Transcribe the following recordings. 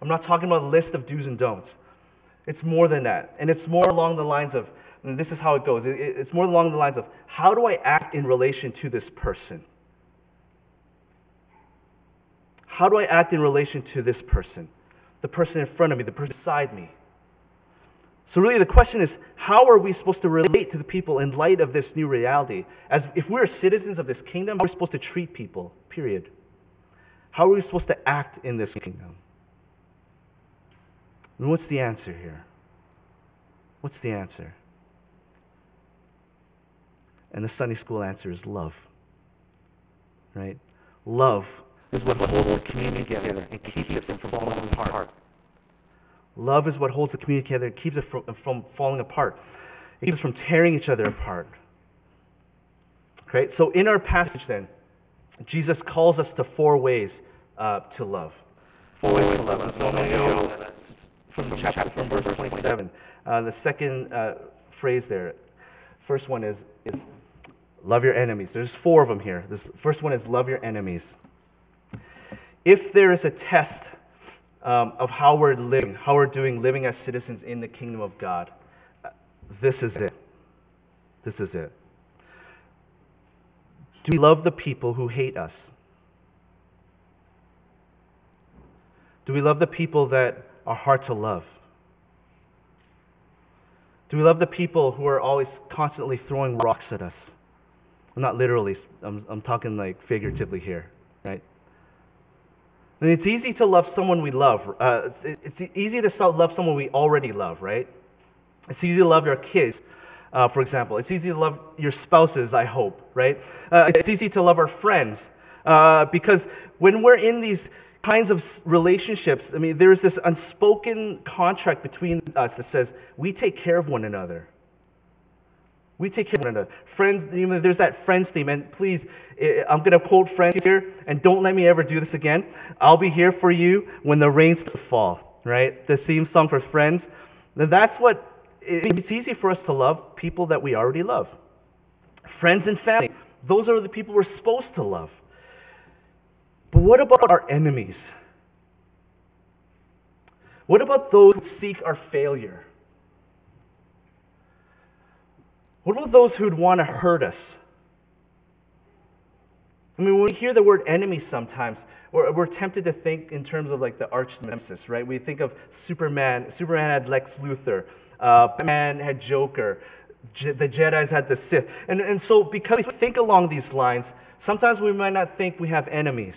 I'm not talking about a list of do's and don'ts. It's more than that. And it's more along the lines of, and this is how it goes, it's more along the lines of, how do I act in relation to this person? How do I act in relation to this person? The person in front of me, the person beside me. So really the question is, how are we supposed to relate to the people in light of this new reality? As if we're citizens of this kingdom, how are we supposed to treat people, period? How are we supposed to act in this kingdom? And what's the answer here? What's the answer? And the Sunday school answer is love. Right? Love is what holds the community together and keeps it from falling apart. Love is what holds the community together and keeps it from falling apart. It keeps us from tearing each other apart. Okay? So in our passage then, Jesus calls us to 4 ways to love. 4 ways to love. So I'm going to go from verse 27. The second phrase there. First one is love your enemies. There's 4 of them here. The first one is love your enemies. If there is a test of how we're living as citizens in the kingdom of God, this is it. This is it. Do we love the people who hate us? Do we love the people that are hard to love? Do we love the people who are always constantly throwing rocks at us? Well, not literally, I'm talking like figuratively here, right? And it's easy to love someone we love. It's easy to love someone we already love, right? It's easy to love your kids, for example. It's easy to love your spouses, I hope, right? It's easy to love our friends. Because when we're in these kinds of relationships, I mean, there's this unspoken contract between us that says we take care of one another. We take care of one another. Friends, there's that Friends theme, and please, I'm going to quote Friends here, and don't let me ever do this again. I'll be here for you when the rains fall, right? The theme song for Friends. That's what, it's easy for us to love people that we already love. Friends and family, those are the people we're supposed to love. But what about our enemies? What about those who seek our failure? What about those who'd want to hurt us? I mean, when we hear the word enemy sometimes, we're tempted to think in terms of like the arch nemesis, right? We think of Superman. Superman had Lex Luthor. Batman had Joker. The Jedis had the Sith. And so because we think along these lines, sometimes we might not think we have enemies.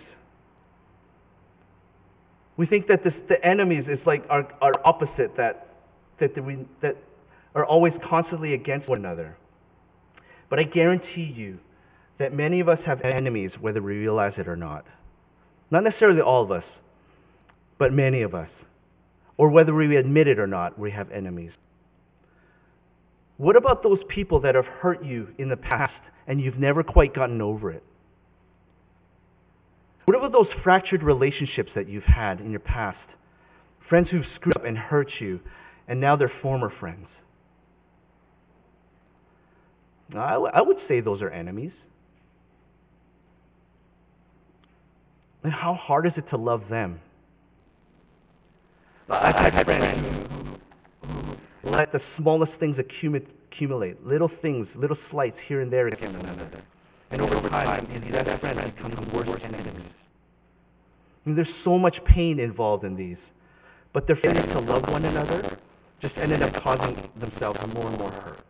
We think that the enemies is like our opposite, that are always constantly against one another. But I guarantee you that many of us have enemies, whether we realize it or not. Not necessarily all of us, but many of us. Or whether we admit it or not, we have enemies. What about those people that have hurt you in the past and you've never quite gotten over it? What about those fractured relationships that you've had in your past? Friends who've screwed up and hurt you, and now they're former friends. I would say those are enemies. And how hard is it to love them? I've had friends who let the smallest things accumulate, little things, little slights here and there against one another. And over time, these best friends become worse enemies. I mean, there's so much pain involved in these. But their failure to love one another just ended up causing themselves more and more hurt.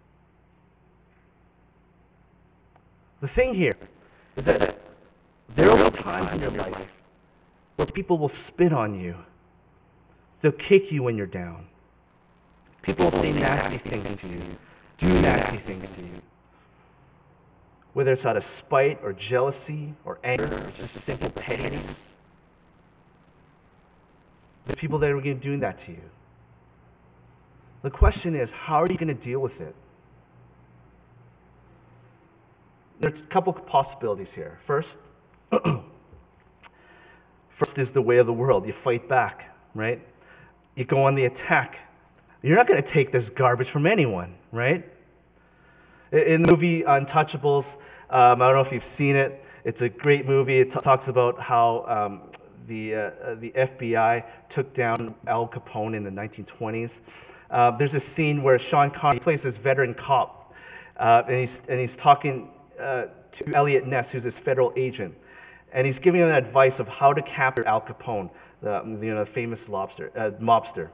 The thing here is that there will be times in your life where people will spit on you. They'll kick you when you're down. People will say nasty things to you, do nasty things to you. Whether it's out of spite or jealousy or anger or just simple pettiness. There's people that are going to do that to you. The question is, how are you going to deal with it? There's a couple of possibilities here. First is the way of the world. You fight back, right? You go on the attack. You're not going to take this garbage from anyone, right? In the movie Untouchables, I don't know if you've seen it. It's a great movie. It talks about how the FBI took down Al Capone in the 1920s. There's a scene where Sean Connery plays this veteran cop, and he's talking to Elliot Ness, who's this federal agent, and he's giving him advice of how to capture Al Capone, the famous mobster.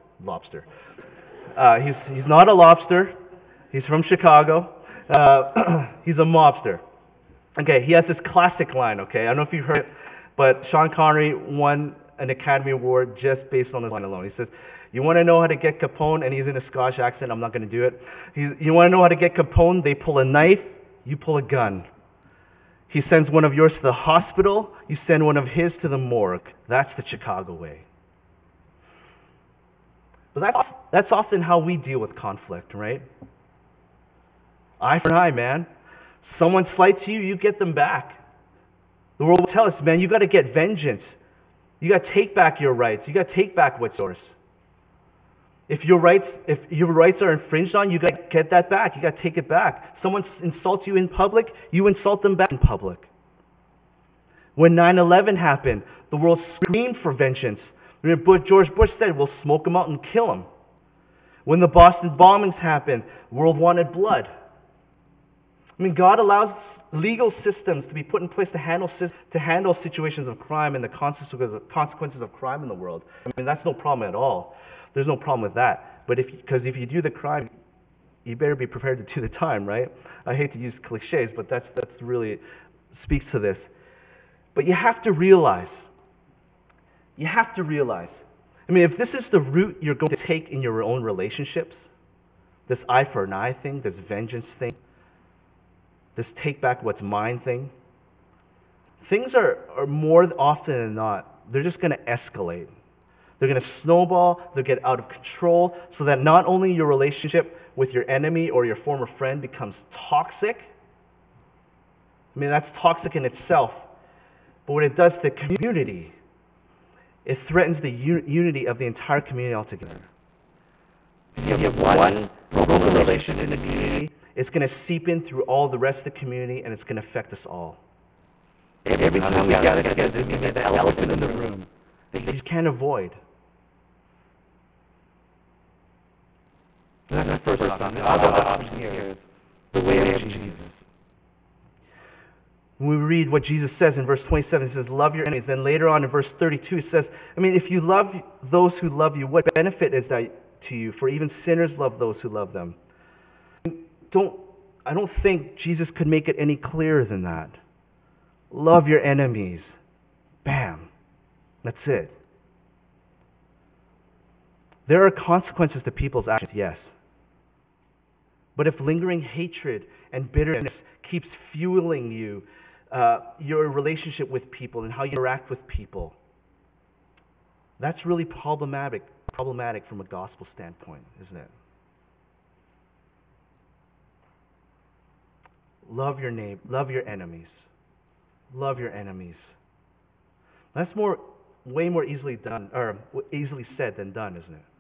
He's not a lobster. He's from Chicago. He's a mobster. Okay, he has this classic line. Okay, I don't know if you've heard it, but Sean Connery won an Academy Award just based on this line alone. He says, "You want to know how to get Capone?" And he's in a Scottish accent. I'm not going to do it. You want to know how to get Capone? They pull a knife. You pull a gun. He sends one of yours to the hospital. You send one of his to the morgue. That's the Chicago way. But that's often how we deal with conflict, right? Eye for an eye, man. Someone slights you, you get them back. The world will tell us, man, you got to get vengeance. You got to take back your rights. You got to take back what's yours. If your rights are infringed on, you got to get that back. You got to take it back. Someone insults you in public, you insult them back in public. When 9/11 happened, the world screamed for vengeance. George Bush said, "We'll smoke them out and kill them." When the Boston bombings happened, the world wanted blood. I mean, God allows legal systems to be put in place to handle situations of crime and the consequences of crime in the world. I mean, that's no problem at all. There's no problem with that. But because if you do the crime, you better be prepared to do the time, right? I hate to use cliches, but that's really speaks to this. But you have to realize. I mean, if this is the route you're going to take in your own relationships, this eye for an eye thing, this vengeance thing, this take back what's mine thing, things are more often than not, they're just going to escalate. They're going to snowball, they'll get out of control, so that not only your relationship with your enemy or your former friend becomes toxic, I mean, that's toxic in itself, but what it does to the community, it threatens the unity of the entire community altogether. If you have one broken relationship in the community, it's going to seep in through all the rest of the community, and it's going to affect us all. Every time we gather together, we get the elephant in the room that you can't avoid. That's the first option. The other option here is the way of Jesus. When we read what Jesus says in verse 27, he says, "Love your enemies." Then later on in verse 32, it says, I mean, if you love those who love you, what benefit is that to you? For even sinners love those who love them. I don't think Jesus could make it any clearer than that. Love your enemies. Bam. That's it. There are consequences to people's actions, yes. But if lingering hatred and bitterness keeps fueling you, your relationship with people and how you interact with people, that's really problematic from a gospel standpoint, isn't it? Love your neighbor, love your enemies. Love your enemies. That's way more easily done, or easily said than done, isn't it?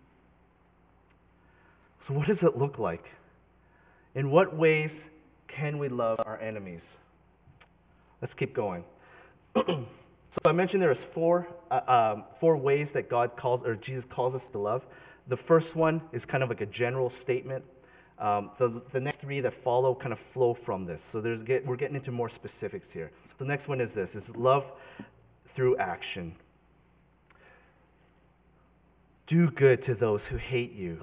So what does it look like? In what ways can we love our enemies? Let's keep going. So I mentioned there is four ways that God calls, or Jesus calls us to love. The first one is kind of like a general statement. The next three that follow kind of flow from this. So we're getting into more specifics here. The next one is this: is love through action. Do good to those who hate you.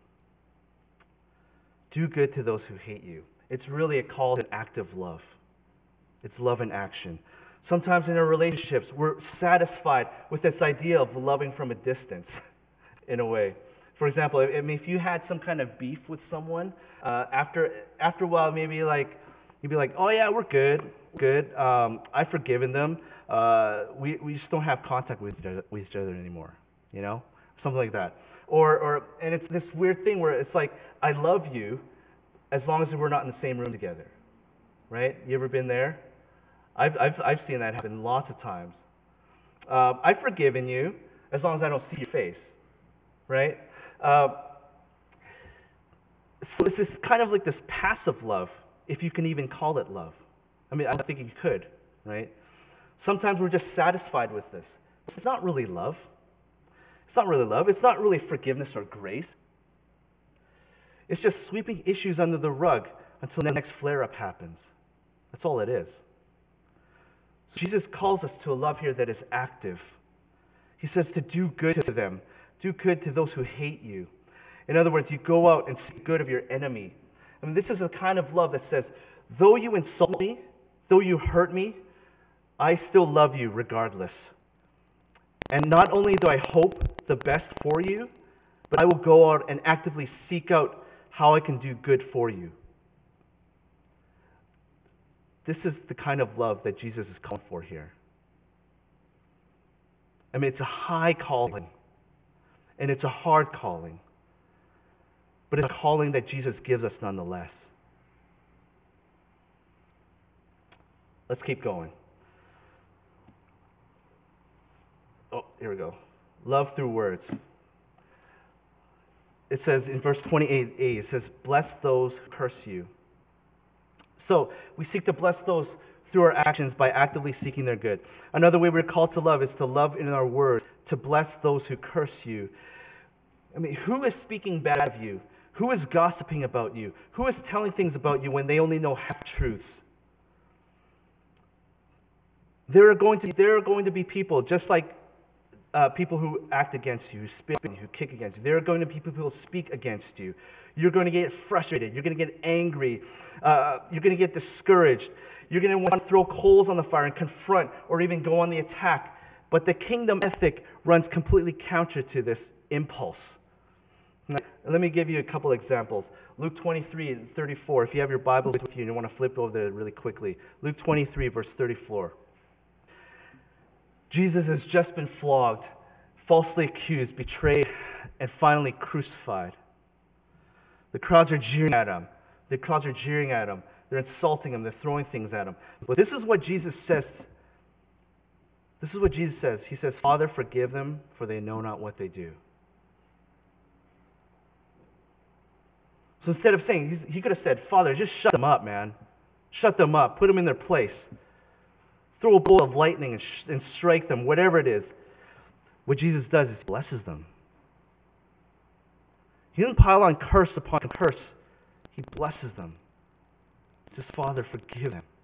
Do good to those who hate you. It's really a call to an act of love. It's love in action. Sometimes in our relationships, we're satisfied with this idea of loving from a distance, in a way. For example, if you had some kind of beef with someone, after a while, maybe you'd be like, "Oh yeah, we're good. I've forgiven them. We just don't have contact with each other anymore." You know, something like that. And it's this weird thing where it's like, I love you as long as we're not in the same room together, right? You ever been there? I've seen that happen lots of times. I've forgiven you as long as I don't see your face, right? So it's this kind of like this passive love, if you can even call it love. I mean, I think you could, right? Sometimes we're just satisfied with this. It's not really love. It's not really love. It's not really forgiveness or grace. It's just sweeping issues under the rug until the next flare-up happens. That's all it is. So Jesus calls us to a love here that is active. He says to do good to them. Do good to those who hate you. In other words, you go out and seek good of your enemy. I mean, this is a kind of love that says, though you insult me, though you hurt me, I still love you regardless. And not only do I hope the best for you, but I will go out and actively seek out how I can do good for you. This is the kind of love that Jesus is calling for here. I mean, it's a high calling, and it's a hard calling, but it's a calling that Jesus gives us nonetheless. Let's keep going. Oh, here we go. Love through words. It says in verse 28a, it says, bless those who curse you. So, we seek to bless those through our actions by actively seeking their good. Another way we're called to love is to love in our words, to bless those who curse you. I mean, who is speaking bad of you? Who is gossiping about you? Who is telling things about you when they only know half-truths? There are going to be people, just like people who act against you, who spit on you, who kick against you. There are going to be people who will speak against you. You're going to get frustrated. You're going to get angry. You're going to get discouraged. You're going to want to throw coals on the fire and confront or even go on the attack. But the kingdom ethic runs completely counter to this impulse. Let me give you a couple examples. Luke 23 and 34. If you have your Bibles with you and you want to flip over there really quickly. Luke 23, verse 34. Jesus has just been flogged, falsely accused, betrayed, and finally crucified. The crowds are jeering at him. They're insulting him. They're throwing things at him. But this is what Jesus says. He says, Father, forgive them, for they know not what they do. So instead of saying, he could have said, Father, just shut them up, man. Shut them up. Put them in their place. Throw a bolt of lightning and strike them, whatever it is. What Jesus does is blesses them. He doesn't pile on curse upon curse. He blesses them. He says, Father, forgive them.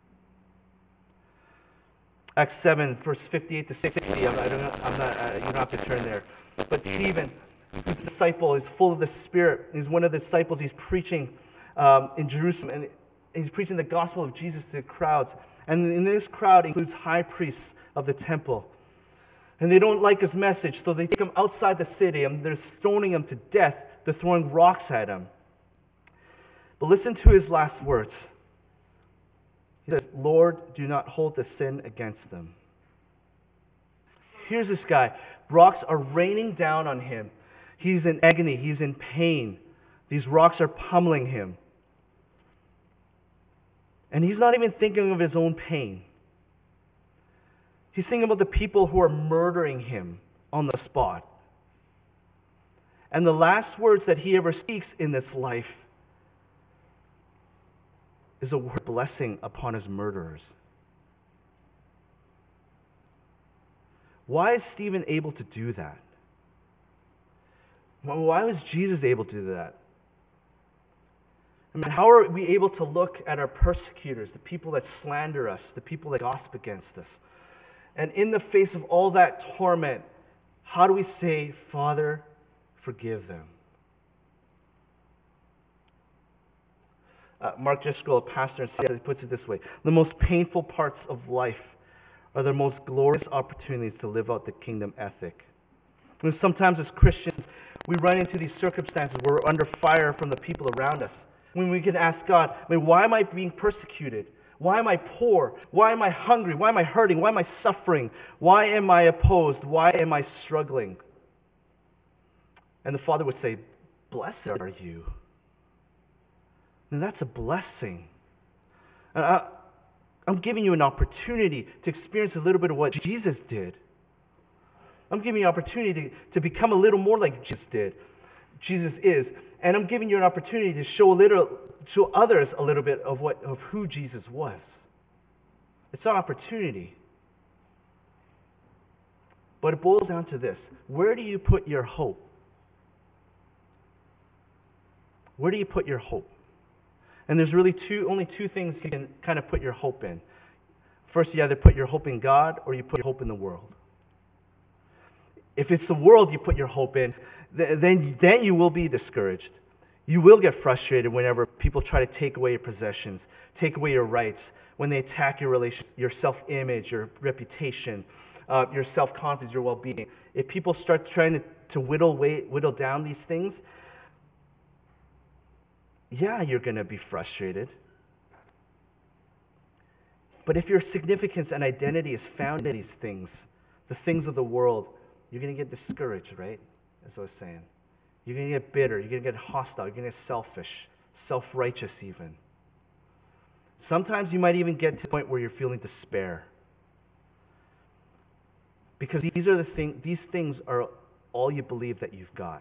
Acts 7, verse 58 to 60. You don't have to turn there. But Stephen, who's a disciple, is full of the Spirit. He's one of the disciples. He's preaching in Jerusalem, and he's preaching the gospel of Jesus to the crowds. And in this crowd includes high priests of the temple. And they don't like his message, so they take him outside the city, and they're stoning him to death. They're throwing rocks at him. But listen to his last words. He says, Lord, do not hold the sin against them. Here's this guy. Rocks are raining down on him. He's in agony. He's in pain. These rocks are pummeling him. And he's not even thinking of his own pain. He's thinking about the people who are murdering him on the spot. And the last words that he ever speaks in this life is a word blessing upon his murderers. Why is Stephen able to do that? Why was Jesus able to do that? I mean, how are we able to look at our persecutors, the people that slander us, the people that gossip against us? And in the face of all that torment, how do we say, Father, forgive them? Mark Driscoll, a pastor in Seattle, puts it this way. The most painful parts of life are the most glorious opportunities to live out the kingdom ethic. And sometimes as Christians, we run into these circumstances where we're under fire from the people around us. When we can ask God, why am I being persecuted? Why am I poor? Why am I hungry? Why am I hurting? Why am I suffering? Why am I opposed? Why am I struggling? And the Father would say, blessed are you. And that's a blessing. I'm giving you an opportunity to experience a little bit of what Jesus did. I'm giving you an opportunity to become a little more like Jesus is. And I'm giving you an opportunity to show others a little bit of who Jesus was. It's an opportunity. But it boils down to this. Where do you put your hope? Where do you put your hope? And there's really only two things you can kind of put your hope in. First, you either put your hope in God or you put your hope in the world. If it's the world you put your hope in, then you will be discouraged. You will get frustrated whenever people try to take away your possessions, take away your rights, when they attack your relation, your self-image, your reputation, your self-confidence, your well-being. If people start trying to whittle down these things, yeah, you're going to be frustrated. But if your significance and identity is found in these things, the things of the world, you're going to get discouraged, right? As I was saying. You're going to get bitter. You're going to get hostile. You're going to get selfish, self-righteous even. Sometimes you might even get to the point where you're feeling despair. Because these things are all you believe that you've got.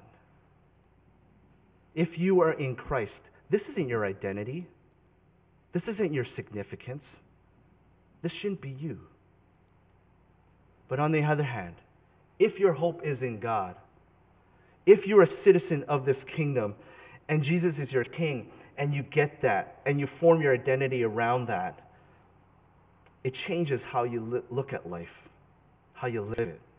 If you are in Christ, this isn't your identity. This isn't your significance. This shouldn't be you. But on the other hand, if your hope is in God, if you're a citizen of this kingdom, and Jesus is your king, and you get that, and you form your identity around that, it changes how you look at life, how you live it.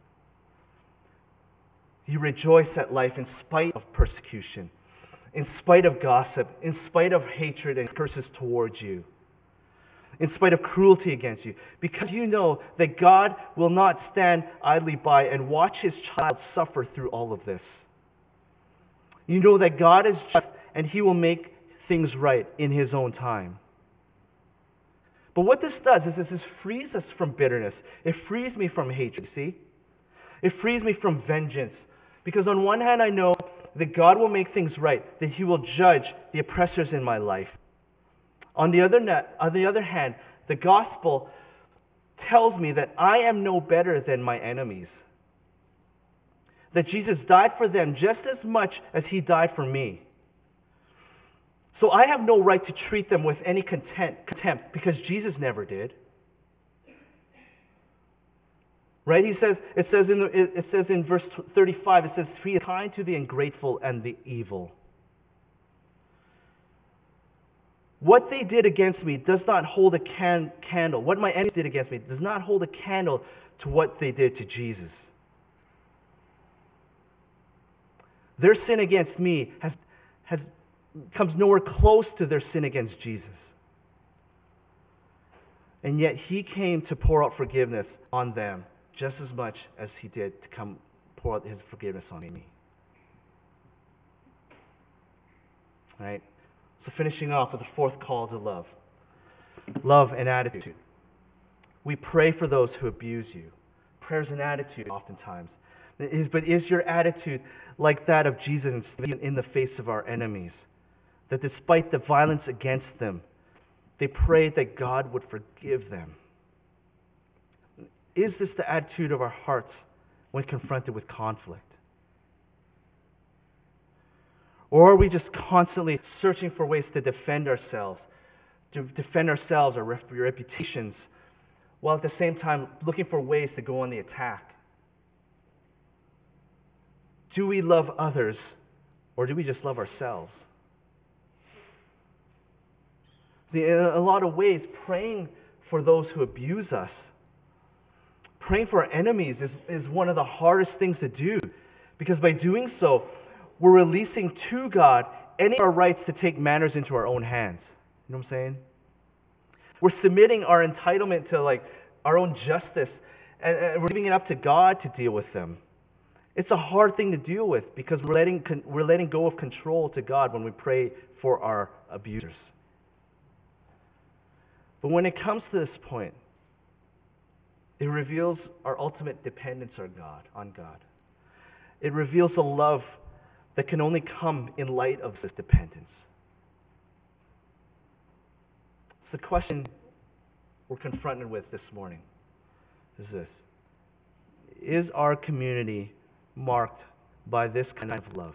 You rejoice at life in spite of persecution, in spite of gossip, in spite of hatred and curses towards you, in spite of cruelty against you, because you know that God will not stand idly by and watch His child suffer through all of this. You know that God is just and He will make things right in His own time. But what this does is this frees us from bitterness. It frees me from hatred, see? It frees me from vengeance. Because on one hand I know that God will make things right, that He will judge the oppressors in my life. On the other hand, the gospel tells me that I am no better than my enemies. That Jesus died for them just as much as He died for me. So I have no right to treat them with any contempt because Jesus never did. Right? It says in verse 35, it says, He is kind to the ungrateful and the evil. What they did against me does not hold a candle. What my enemies did against me does not hold a candle to what they did to Jesus. Their sin against me comes nowhere close to their sin against Jesus. And yet He came to pour out forgiveness on them just as much as He did to come pour out His forgiveness on me. All right? So finishing off with the fourth call to love. Love and attitude. We pray for those who abuse you. Prayer is an attitude oftentimes. But is your attitude like that of Jesus in the face of our enemies? That despite the violence against them, they prayed that God would forgive them. Is this the attitude of our hearts when confronted with conflict? Or are we just constantly searching for ways to defend ourselves, our reputations, while at the same time looking for ways to go on the attack? Do we love others, or do we just love ourselves? See, in a lot of ways, praying for those who abuse us, praying for our enemies is one of the hardest things to do. Because by doing so, we're releasing to God any of our rights to take matters into our own hands. You know what I'm saying? We're submitting our entitlement to our own justice, and we're leaving it up to God to deal with them. It's a hard thing to deal with because we're letting go of control to God when we pray for our abusers. But when it comes to this point, it reveals our ultimate dependence on God. It reveals a love that can only come in light of this dependence. So the question we're confronted with this morning is this: is our community marked by this kind of love?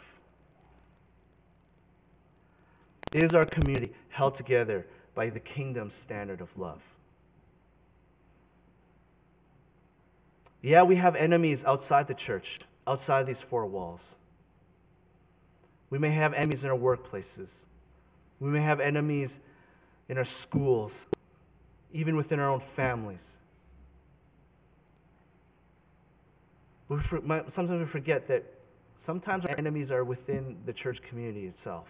Is our community held together by the kingdom standard of love? Yeah, we have enemies outside the church, outside these four walls. We may have enemies in our workplaces. We may have enemies in our schools, even within our own families. Sometimes we forget that sometimes our enemies are within the church community itself.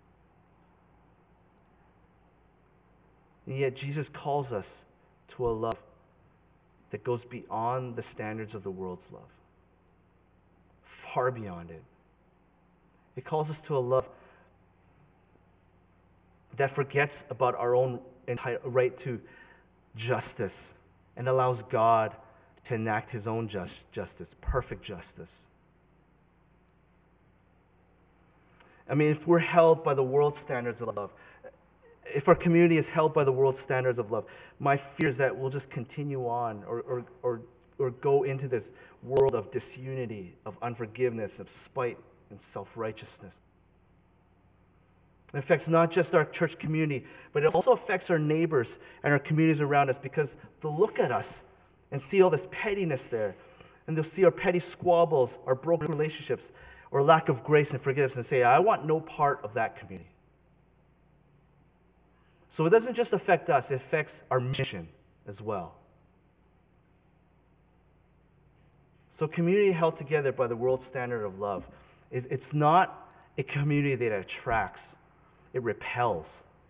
And yet Jesus calls us to a love that goes beyond the standards of the world's love, far beyond it. It calls us to a love that forgets about our own right to justice and allows God to enact His own justice, perfect justice. I mean, if we're held by the world's standards of love, if our community is held by the world's standards of love, my fear is that we'll just continue on or go into this world of disunity, of unforgiveness, of spite and self-righteousness. It affects not just our church community, but it also affects our neighbors and our communities around us, because they'll look at us and see all this pettiness there, and they'll see our petty squabbles, our broken relationships, or lack of grace and forgiveness, and say, I want no part of that community. So it doesn't just affect us, it affects our mission as well. So community held together by the world standard of love, it's not a community that attracts, it repels.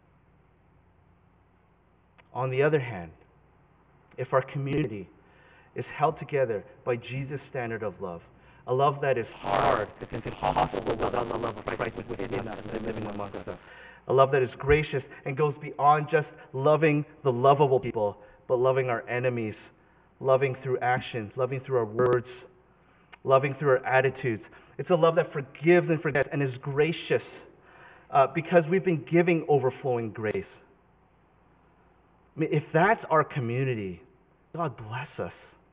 On the other hand, if our community is held together by Jesus' standard of love, a love that is hard, it's impossible without the love of Christ within us and living amongst us. A love that is gracious and goes beyond just loving the lovable people, but loving our enemies, loving through actions, loving through our words, loving through our attitudes. It's a love that forgives and forgets and is gracious because we've been giving overflowing grace. I mean, if that's our community, God bless us.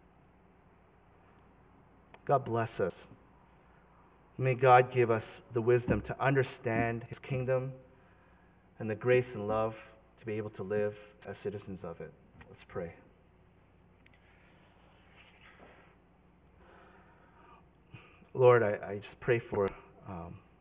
God bless us. May God give us the wisdom to understand His kingdom and the grace and love to be able to live as citizens of it. Let's pray. Lord, I just pray for